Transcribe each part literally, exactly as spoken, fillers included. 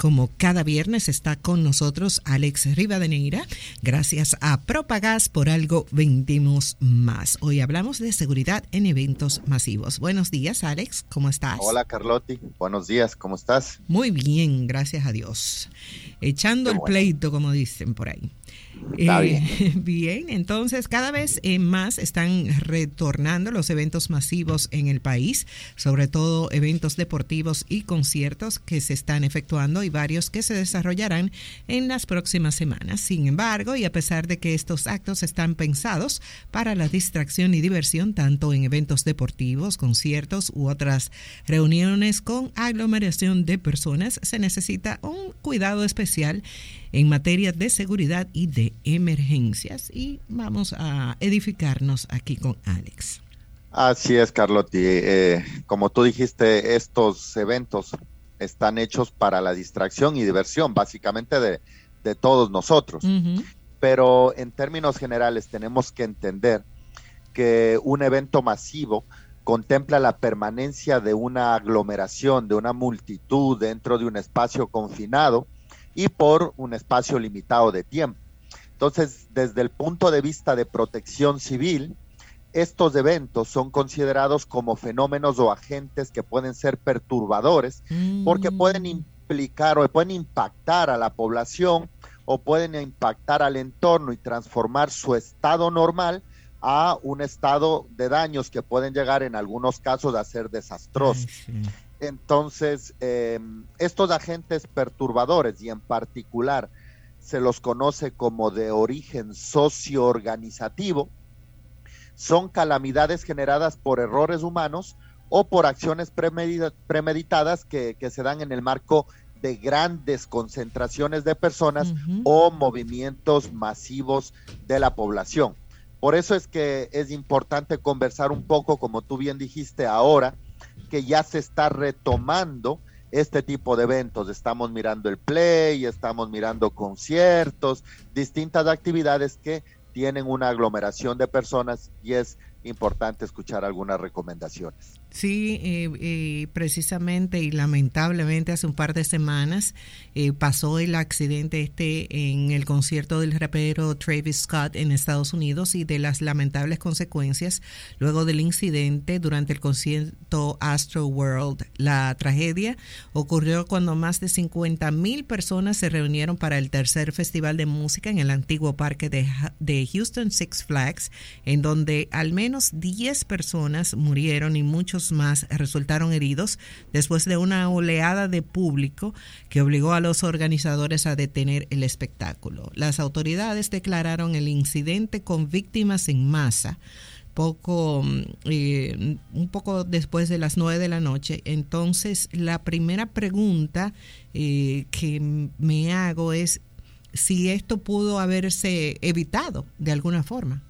Como cada viernes está con nosotros Alex Rivadeneira, gracias a Propagás, por algo vendimos más. Hoy hablamos de seguridad en eventos masivos. Buenos días, Alex, ¿cómo estás? Hola, Carlotti, buenos días, ¿cómo estás? Muy bien, gracias a Dios. Echando Qué el bueno. pleito, como dicen por ahí. Está eh, bien. Bien, entonces cada vez eh, más están retornando los eventos masivos en el país, sobre todo eventos deportivos y conciertos que se están efectuando y varios que se desarrollarán en las próximas semanas. Sin embargo, y a pesar de que estos actos están pensados para la distracción y diversión, tanto en eventos deportivos, conciertos u otras reuniones con aglomeración de personas, se necesita un cuidado especial en materia de seguridad y de emergencias, y vamos a edificarnos aquí con Alex. Así es, Carlotti. Eh, como tú dijiste, estos eventos están hechos para la distracción y diversión, básicamente de, de todos nosotros. Uh-huh. Pero en términos generales tenemos que entender que un evento masivo contempla la permanencia de una aglomeración, de una multitud dentro de un espacio confinado y por un espacio limitado de tiempo. Entonces, desde el punto de vista de protección civil, estos eventos son considerados como fenómenos o agentes que pueden ser perturbadores, mm. porque pueden implicar o pueden impactar a la población o pueden impactar al entorno y transformar su estado normal a un estado de daños que pueden llegar en algunos casos a ser desastrosos. Ay, sí. Entonces, eh, estos agentes perturbadores, y en particular se los conoce como de origen socio-organizativo, son calamidades generadas por errores humanos o por acciones premedita- premeditadas que, que se dan en el marco de grandes concentraciones de personas uh-huh. o movimientos masivos de la población. Por eso es que es importante conversar un poco, como tú bien dijiste ahora, que ya se está retomando este tipo de eventos. Estamos mirando el play, estamos mirando conciertos, distintas actividades que tienen una aglomeración de personas, y es importante escuchar algunas recomendaciones. Sí, eh, eh, precisamente y lamentablemente hace un par de semanas eh, pasó el accidente este en el concierto del rapero Travis Scott en Estados Unidos, y de las lamentables consecuencias luego del incidente durante el concierto Astro World. La tragedia ocurrió cuando más de cincuenta mil personas se reunieron para el tercer festival de música en el antiguo parque de, de Houston Six Flags, en donde al menos diez personas murieron y muchos más resultaron heridos después de una oleada de público que obligó a los organizadores a detener el espectáculo. Las autoridades declararon el incidente con víctimas en masa poco eh, un poco después de las nueve de la noche. Entonces, la primera pregunta eh, que me hago es si esto pudo haberse evitado de alguna forma.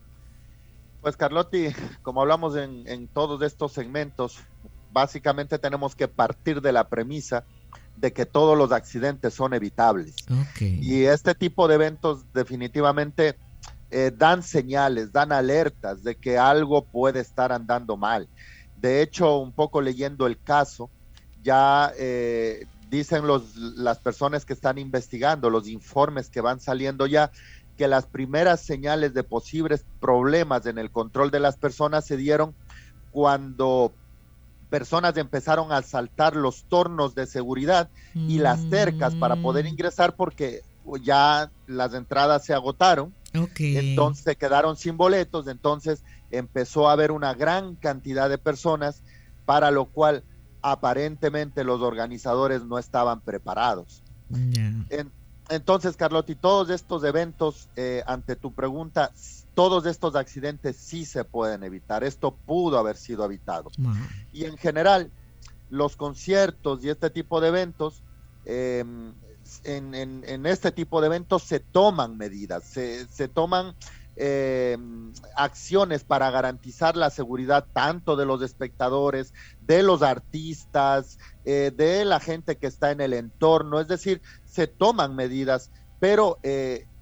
Pues, Carlotti, como hablamos en, en todos estos segmentos, básicamente tenemos que partir de la premisa de que todos los accidentes son evitables. Okay. Y este tipo de eventos definitivamente eh, dan señales, dan alertas de que algo puede estar andando mal. De hecho, un poco leyendo el caso, ya eh, dicen los, las personas que están investigando, los informes que van saliendo ya, que las primeras señales de posibles problemas en el control de las personas se dieron cuando personas empezaron a saltar los tornos de seguridad mm. y las cercas para poder ingresar, porque ya las entradas se agotaron. Okay. Entonces quedaron sin boletos. Entonces empezó a haber una gran cantidad de personas, para lo cual aparentemente los organizadores no estaban preparados. Yeah. En, Entonces, Carlotti, todos estos eventos, eh, ante tu pregunta, todos estos accidentes sí se pueden evitar. Esto pudo haber sido evitado. Wow. Y en general, los conciertos y este tipo de eventos, eh, en, en, en este tipo de eventos se toman medidas, se, se toman eh, acciones para garantizar la seguridad tanto de los espectadores, de los artistas, eh, de la gente que está en el entorno. Es decir, se toman medidas, pero eh,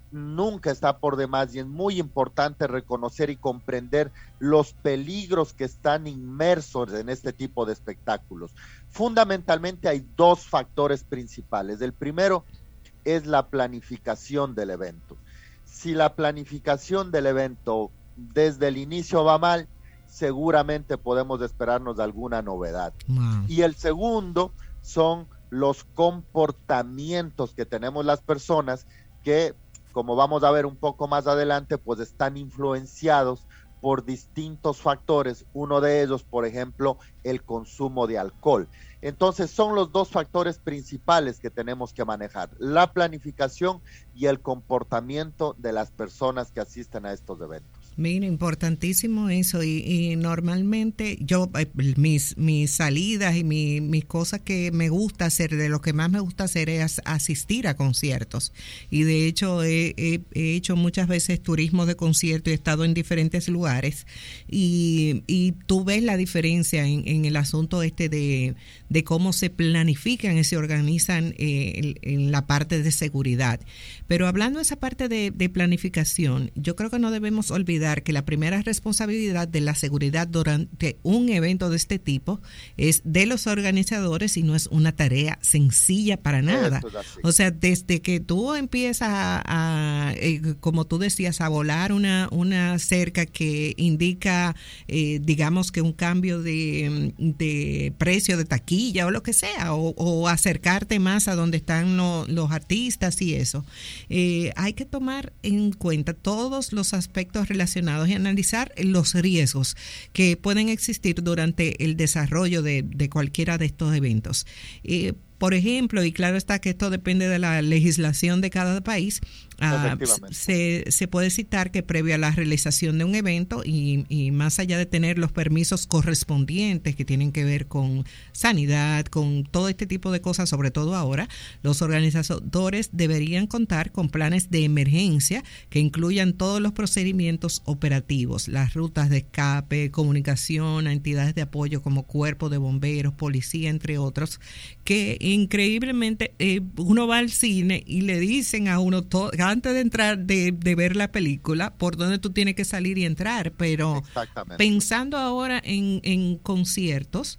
nunca está por demás y es muy importante reconocer y comprender los peligros que están inmersos en este tipo de espectáculos. Fundamentalmente hay dos factores principales. El primero es la planificación del evento. Si la planificación del evento desde el inicio va mal, seguramente podemos esperarnos de alguna novedad. Wow. Y el segundo son los comportamientos que tenemos las personas que, como vamos a ver un poco más adelante, pues están influenciados por distintos factores, uno de ellos, por ejemplo, el consumo de alcohol. Entonces son los dos factores principales que tenemos que manejar, la planificación y el comportamiento de las personas que asisten a estos eventos. Mira, importantísimo eso y, y normalmente yo, mis, mis salidas y mi, mis cosas que me gusta hacer, de lo que más me gusta hacer es asistir a conciertos y de hecho he, he, he hecho muchas veces turismo de concierto y he estado en diferentes lugares y, y tú ves la diferencia en, en el asunto este de, de cómo se planifican y se organizan eh, en, en la parte de seguridad. Pero hablando de esa parte de, de planificación, yo creo que no debemos olvidar que la primera responsabilidad de la seguridad durante un evento de este tipo es de los organizadores y no es una tarea sencilla para nada. O sea, desde que tú empiezas a, a eh, como tú decías, a volar una, una cerca que indica, eh, digamos que un cambio de, de precio de taquilla o lo que sea, o, o acercarte más a donde están lo, los artistas y eso, eh, hay que tomar en cuenta todos los aspectos relacionados y analizar los riesgos que pueden existir durante el desarrollo de, de cualquiera de estos eventos. Eh, Por ejemplo, y claro está que esto depende de la legislación de cada país, uh, se, se puede citar que previo a la realización de un evento y, y más allá de tener los permisos correspondientes que tienen que ver con sanidad, con todo este tipo de cosas, sobre todo ahora, los organizadores deberían contar con planes de emergencia que incluyan todos los procedimientos operativos, las rutas de escape, comunicación a entidades de apoyo como cuerpo de bomberos, policía, entre otros, que increíblemente eh, uno va al cine y le dicen a uno todo, antes de entrar, de, de ver la película, por dónde tú tienes que salir y entrar, pero pensando ahora en, en conciertos,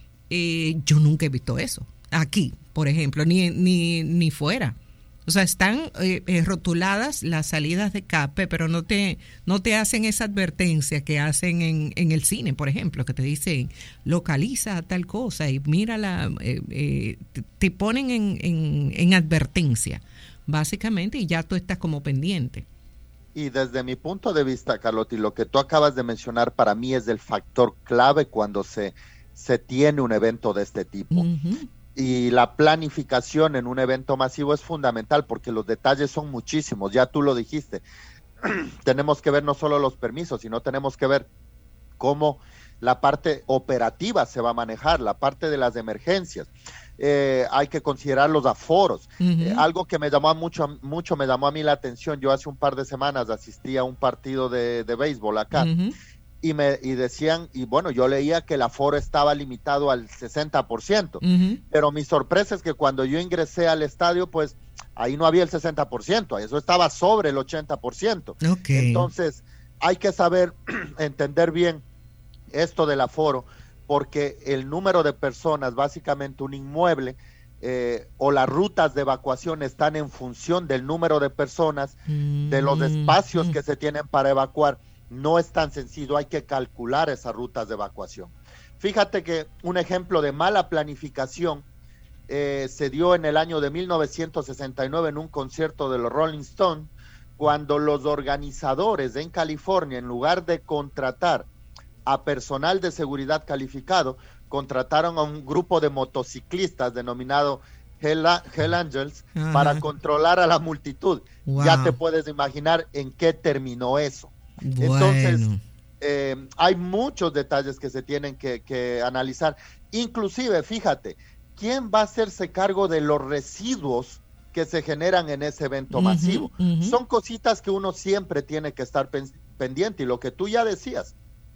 eh, yo nunca he visto eso aquí, por ejemplo, ni, ni, ni fuera. O sea, están eh, eh, rotuladas las salidas de escape, pero no te no te hacen esa advertencia que hacen en, en el cine, por ejemplo, que te dicen localiza tal cosa y mírala, eh, eh, te, te ponen en, en, en advertencia, básicamente, y ya tú estás como pendiente. Y desde mi punto de vista, Carlota, y lo que tú acabas de mencionar para mí es el factor clave cuando se, se tiene un evento de este tipo. Uh-huh. Y la planificación en un evento masivo es fundamental porque los detalles son muchísimos, ya tú lo dijiste. Tenemos que ver no solo los permisos, sino tenemos que ver cómo la parte operativa se va a manejar, la parte de las emergencias. Eh, hay que considerar los aforos. Uh-huh. Eh, algo que me llamó mucho, mucho me llamó a mí la atención. Yo hace un par de semanas asistí a un partido de, de béisbol acá. Uh-huh. Y me y decían, y bueno, yo leía que el aforo estaba limitado al sesenta por ciento, uh-huh. pero mi sorpresa es que cuando yo ingresé al estadio, pues ahí no había el sesenta por ciento, eso estaba sobre el ochenta por ciento. Okay. Entonces, hay que saber entender bien esto del aforo, porque el número de personas, básicamente un inmueble, eh, o las rutas de evacuación están en función del número de personas, uh-huh. de los espacios que se tienen para evacuar. No es tan sencillo, hay que calcular esas rutas de evacuación. Fíjate que un ejemplo de mala planificación eh, se dio en el año de mil novecientos sesenta y nueve en un concierto de los Rolling Stones, cuando los organizadores en California, en lugar de contratar a personal de seguridad calificado, contrataron a un grupo de motociclistas denominado Hell, Hell Angels. Ajá. Para controlar a la multitud. Wow. Ya te puedes imaginar en qué terminó eso. Bueno. Entonces, eh, hay muchos detalles que se tienen que, que analizar. Inclusive, fíjate, ¿quién va a hacerse cargo de los residuos que se generan en ese evento uh-huh, masivo? Uh-huh. Son cositas que uno siempre tiene que estar pen- pendiente. Y lo que tú ya decías,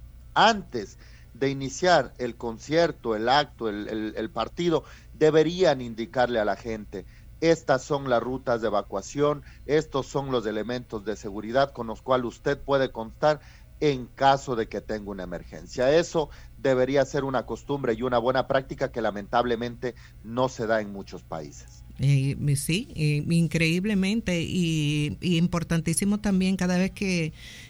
antes de iniciar el concierto, el acto, el, el, el partido, deberían indicarle a la gente estas son las rutas de evacuación, estos son los elementos de seguridad con los cuales usted puede contar en caso de que tenga una emergencia. Eso debería ser una costumbre y una buena práctica que lamentablemente no se da en muchos países. Eh, sí, eh, increíblemente y, y importantísimo también cada vez que,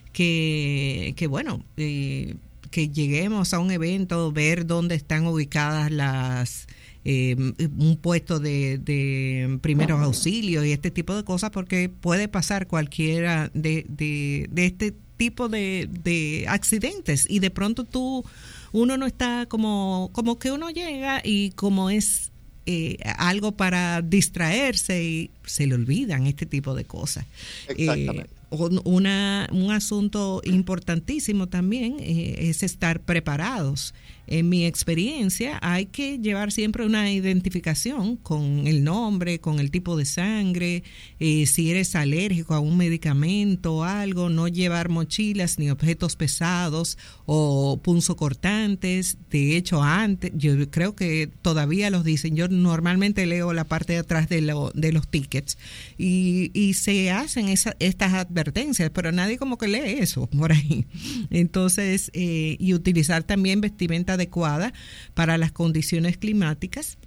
que, que bueno, eh, que lleguemos a un evento, ver dónde están ubicadas las... Eh, un puesto de, de primeros auxilios y este tipo de cosas, porque puede pasar cualquiera de, de, de este tipo de, de accidentes y de pronto tú, uno no está como, como que uno llega y como es eh, algo para distraerse y se le olvidan este tipo de cosas. Exactamente. Eh, una, un asunto importantísimo también eh, es estar preparados. En mi experiencia, hay que llevar siempre una identificación con el nombre, con el tipo de sangre, eh, si eres alérgico a un medicamento o algo, no llevar mochilas ni objetos pesados o punzocortantes. De hecho, antes, yo creo que todavía los dicen, yo normalmente leo la parte de atrás de, lo, de los tickets y, y se hacen esa, estas advertencias, pero nadie como que lee eso por ahí. Entonces, eh, y utilizar también vestimenta adecuada para las condiciones climáticas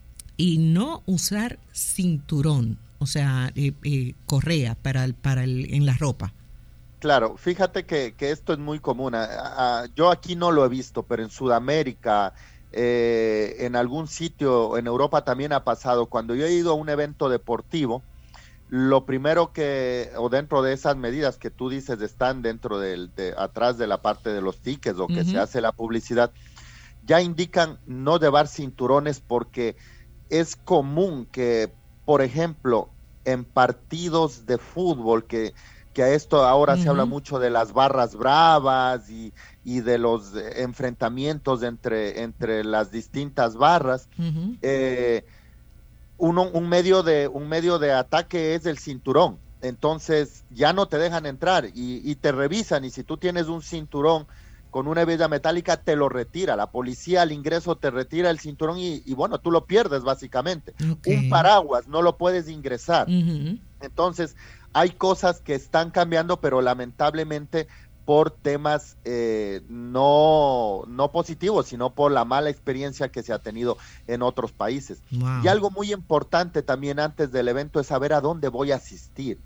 y no usar cinturón, o sea, eh, eh, correa para el, para el, en la ropa. Claro, fíjate que, que esto es muy común. A, a, yo aquí no lo he visto, pero en Sudamérica, eh, en algún sitio, en Europa también ha pasado. Cuando yo he ido a un evento deportivo, lo primero que, o dentro de esas medidas que tú dices están dentro del, de, atrás de la parte de los tickets o que uh-huh. se hace la publicidad, ya indican no llevar cinturones porque es común que, por ejemplo, en partidos de fútbol, que, que a esto ahora uh-huh. se habla mucho de las barras bravas y, y de los enfrentamientos entre, entre las distintas barras, uh-huh. eh, uno, un, medio de, un medio de ataque es el cinturón. Entonces ya no te dejan entrar y, y te revisan, y si tú tienes un cinturón con una hebilla metálica te lo retira, la policía al ingreso te retira el cinturón y, y bueno, tú lo pierdes básicamente. Okay. Un paraguas no lo puedes ingresar. Uh-huh. Entonces hay cosas que están cambiando, pero lamentablemente por temas eh, no, no positivos, sino por la mala experiencia que se ha tenido en otros países. Wow. Y algo muy importante también antes del evento es saber a dónde voy a asistir.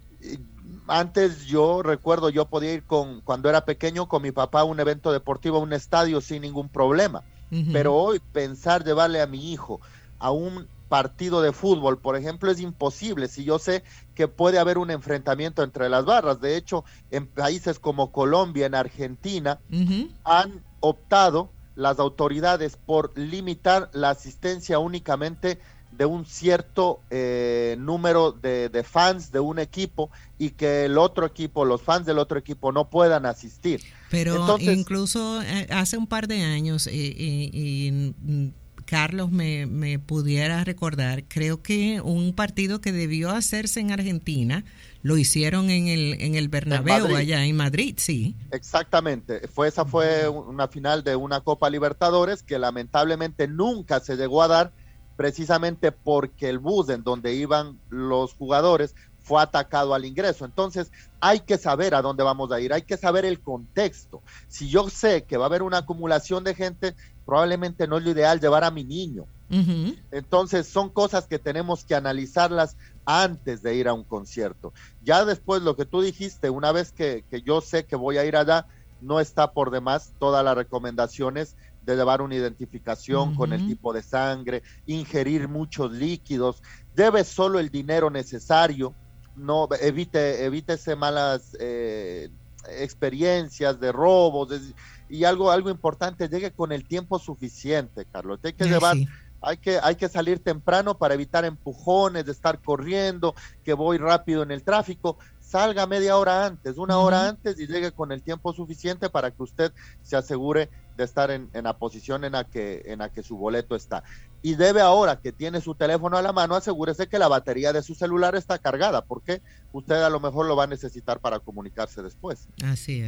Antes yo recuerdo, yo podía ir con, cuando era pequeño, con mi papá a un evento deportivo, a un estadio sin ningún problema. Uh-huh. Pero hoy pensar llevarle a mi hijo a un partido de fútbol, por ejemplo, es imposible si yo sé que puede haber un enfrentamiento entre las barras. De hecho, en países como Colombia, en Argentina, uh-huh. han optado las autoridades por limitar la asistencia únicamente de un cierto eh, número de, de fans de un equipo y que el otro equipo, los fans del otro equipo no puedan asistir. Pero entonces, incluso hace un par de años, eh, eh, eh, Carlos me, me pudiera recordar, creo que un partido que debió hacerse en Argentina, lo hicieron en el en el Bernabéu, en allá en Madrid, sí. Exactamente, fue esa fue una final de una Copa Libertadores que lamentablemente nunca se llegó a dar, precisamente porque el bus en donde iban los jugadores fue atacado al ingreso. Entonces hay que saber a dónde vamos a ir, hay que saber el contexto. Si yo sé que va a haber una acumulación de gente, probablemente no es lo ideal llevar a mi niño. Uh-huh. Entonces son cosas que tenemos que analizarlas antes de ir a un concierto. Ya después lo que tú dijiste, una vez que, que yo sé que voy a ir allá, no está por demás todas las recomendaciones de llevar una identificación uh-huh. con el tipo de sangre, ingerir muchos líquidos, lleve solo el dinero necesario, no evite evítese malas eh, experiencias de robos, es, y algo algo importante, llegue con el tiempo suficiente, Carlos. Hay que Ay, llevar sí. Hay que, hay que salir temprano para evitar empujones, de estar corriendo, que voy rápido en el tráfico. Salga media hora antes, una uh-huh. hora antes y llegue con el tiempo suficiente para que usted se asegure de estar en, en la posición en la que en la que su boleto está. Y debe, ahora que tiene su teléfono a la mano, asegúrese que la batería de su celular está cargada, porque usted a lo mejor lo va a necesitar para comunicarse después. Así es.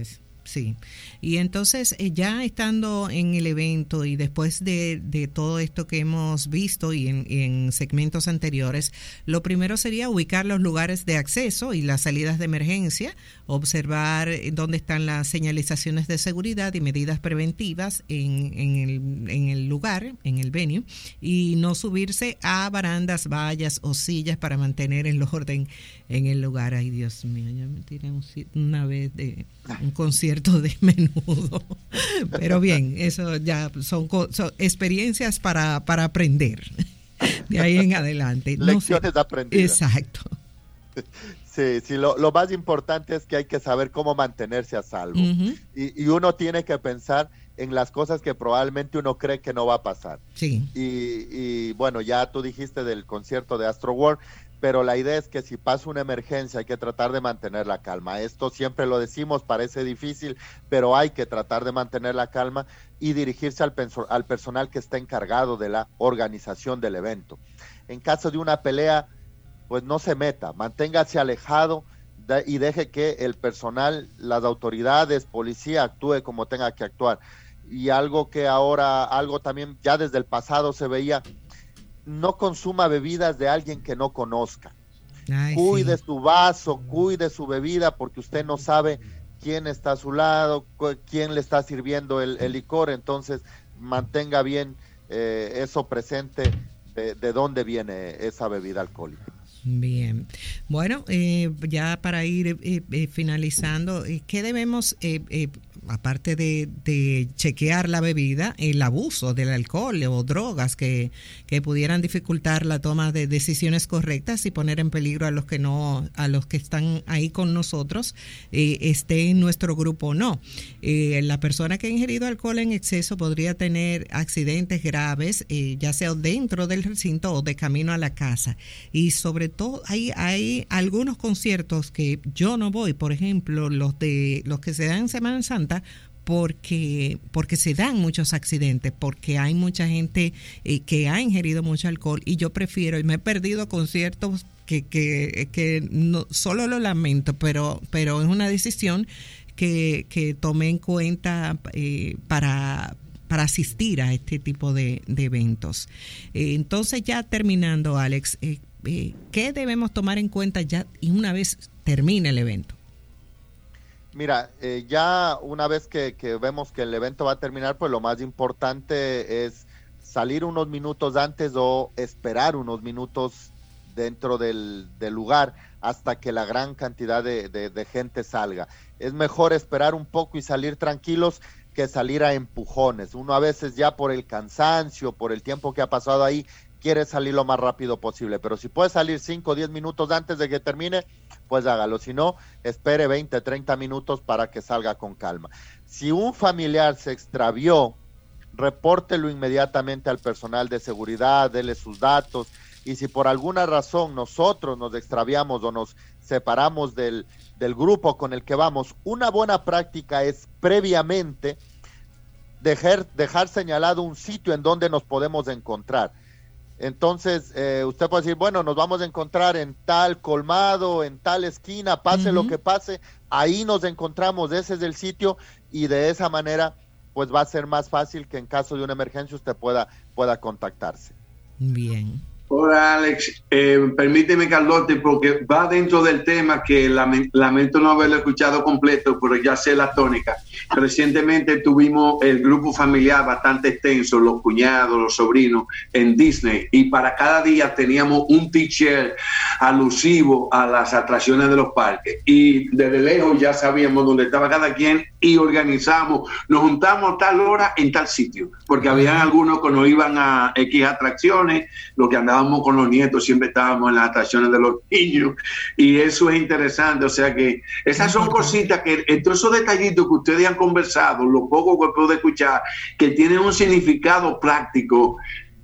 Sí, y entonces eh, ya estando en el evento y después de, de todo esto que hemos visto y en, y en segmentos anteriores, lo primero sería ubicar los lugares de acceso y las salidas de emergencia, observar dónde están las señalizaciones de seguridad y medidas preventivas en, en, el, en el lugar, en el venue, y no subirse a barandas, vallas o sillas para mantener el orden en el lugar. Ay, Dios mío, yo me tiré un, una vez de un concierto de Menudo, pero bien, eso ya son, son experiencias para, para aprender de ahí en adelante. Lecciones no sé. aprendidas. Exacto. Sí, sí, lo, lo más importante es que hay que saber cómo mantenerse a salvo. Uh-huh. y, y uno tiene que pensar en las cosas que probablemente uno cree que no va a pasar. Sí. Y, y bueno, ya tú dijiste del concierto de Astroworld, pero la idea es que si pasa una emergencia hay que tratar de mantener la calma. Esto siempre lo decimos, parece difícil, pero hay que tratar de mantener la calma y dirigirse al, penso- al personal que está encargado de la organización del evento. En caso de una pelea, pues no se meta, manténgase alejado de, y deje que el personal, las autoridades, policía actúe como tenga que actuar. Y algo que ahora, algo también ya desde el pasado se veía, no consuma bebidas de alguien que no conozca. Ay, cuide sí. su vaso, cuide su bebida, porque usted no sabe quién está a su lado, quién le está sirviendo el, el licor, entonces mantenga bien eh, eso presente de, de dónde viene esa bebida alcohólica. Bien, bueno, eh, ya para ir eh, eh, finalizando, eh, ¿qué debemos, eh, eh, aparte de, de chequear la bebida, el abuso del alcohol o drogas que, que pudieran dificultar la toma de decisiones correctas y poner en peligro a los que no, a los que están ahí con nosotros, eh, esté en nuestro grupo o no? Eh, la persona que ha ingerido alcohol en exceso podría tener accidentes graves, eh, ya sea dentro del recinto o de camino a la casa, y sobre todo hay, hay algunos conciertos que yo no voy, por ejemplo, los de los que se dan en Semana Santa, porque porque se dan muchos accidentes, porque hay mucha gente eh, que ha ingerido mucho alcohol, y yo prefiero, y me he perdido conciertos que, que, que no, solo lo lamento, pero, pero es una decisión que, que tomé en cuenta eh, para... para asistir a este tipo de, de eventos. Eh, entonces, ya terminando, Alex, eh, eh, ¿qué debemos tomar en cuenta ya y una vez termine el evento? Mira, eh, ya una vez que, que vemos que el evento va a terminar, pues lo más importante es salir unos minutos antes o esperar unos minutos dentro del, del lugar hasta que la gran cantidad de, de, de gente salga. Es mejor esperar un poco y salir tranquilos que salir a empujones. Uno a veces ya por el cansancio, por el tiempo que ha pasado ahí, quiere salir lo más rápido posible, pero si puede salir cinco o diez minutos antes de que termine, pues hágalo. Si no, espere veinte, treinta minutos para que salga con calma. Si un familiar se extravió, repórtelo inmediatamente al personal de seguridad, dele sus datos, y si por alguna razón nosotros nos extraviamos o nos separamos del, del grupo con el que vamos, una buena práctica es previamente dejar, dejar señalado un sitio en donde nos podemos encontrar. Entonces, eh, usted puede decir, bueno, nos vamos a encontrar en tal colmado, en tal esquina, pase uh-huh. lo que pase, ahí nos encontramos, ese es el sitio, y de esa manera, pues va a ser más fácil que en caso de una emergencia usted pueda, pueda contactarse. Bien. Hola, Alex. Eh, permíteme, Carlote, porque va dentro del tema que lame, lamento no haberlo escuchado completo, pero ya sé la tónica. Recientemente tuvimos el grupo familiar bastante extenso, los cuñados, los sobrinos, en Disney, y para cada día teníamos un t-shirt alusivo a las atracciones de los parques. Y desde lejos ya sabíamos dónde estaba cada quien y organizamos, nos juntamos a tal hora en tal sitio, porque habían algunos que nos iban a X atracciones, los que andaban con los nietos siempre estábamos en las atracciones de los niños, y eso es interesante. O sea que esas son cositas que, entre esos detallitos que ustedes han conversado, lo poco que puedo escuchar, que tienen un significado práctico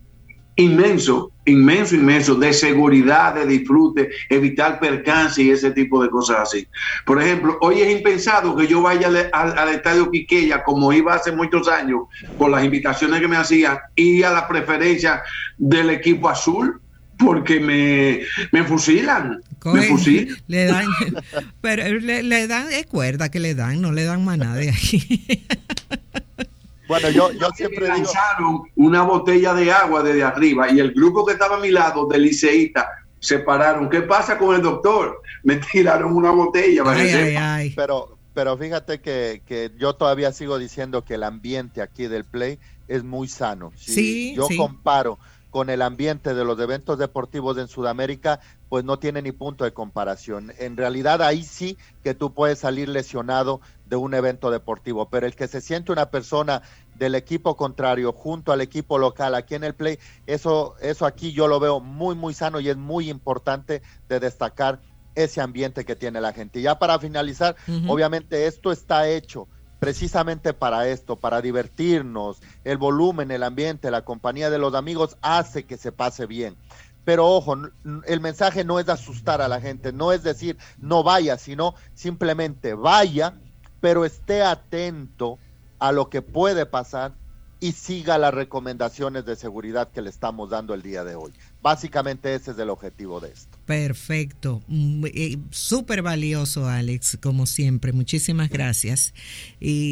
inmenso, inmenso, inmenso, de seguridad, de disfrute, evitar percance y ese tipo de cosas así. Por ejemplo, hoy es impensado que yo vaya al, al, al estadio Quiqueya, como iba hace muchos años, por las invitaciones que me hacían, y a la preferencia del equipo azul, porque me, me fusilan. Cogen, le dan, pero le, le dan, es cuerda que le dan, no le dan más nada de aquí. Bueno, yo, yo siempre digo... lanzaron una botella de agua desde arriba y el grupo que estaba a mi lado, de liceístas, se pararon. ¿Qué pasa con el doctor? Me tiraron una botella. Ay, ay, ay. Pero, pero fíjate que, que yo todavía sigo diciendo que el ambiente aquí del Play es muy sano. Si sí, yo sí. comparo con el ambiente de los eventos deportivos en Sudamérica, pues no tiene ni punto de comparación. En realidad ahí sí que tú puedes salir lesionado de un evento deportivo, pero el que se siente una persona del equipo contrario junto al equipo local aquí en el Play, eso, eso aquí yo lo veo muy muy sano y es muy importante de destacar ese ambiente que tiene la gente. Y ya para finalizar, uh-huh. obviamente esto está hecho precisamente para esto, para divertirnos, el volumen, el ambiente, la compañía de los amigos hace que se pase bien. Pero ojo, el mensaje no es asustar a la gente, no es decir no vaya, sino simplemente vaya, pero esté atento a lo que puede pasar y siga las recomendaciones de seguridad que le estamos dando el día de hoy. Básicamente ese es el objetivo de esto. Perfecto, súper valioso, Alex, como siempre. Muchísimas gracias. Y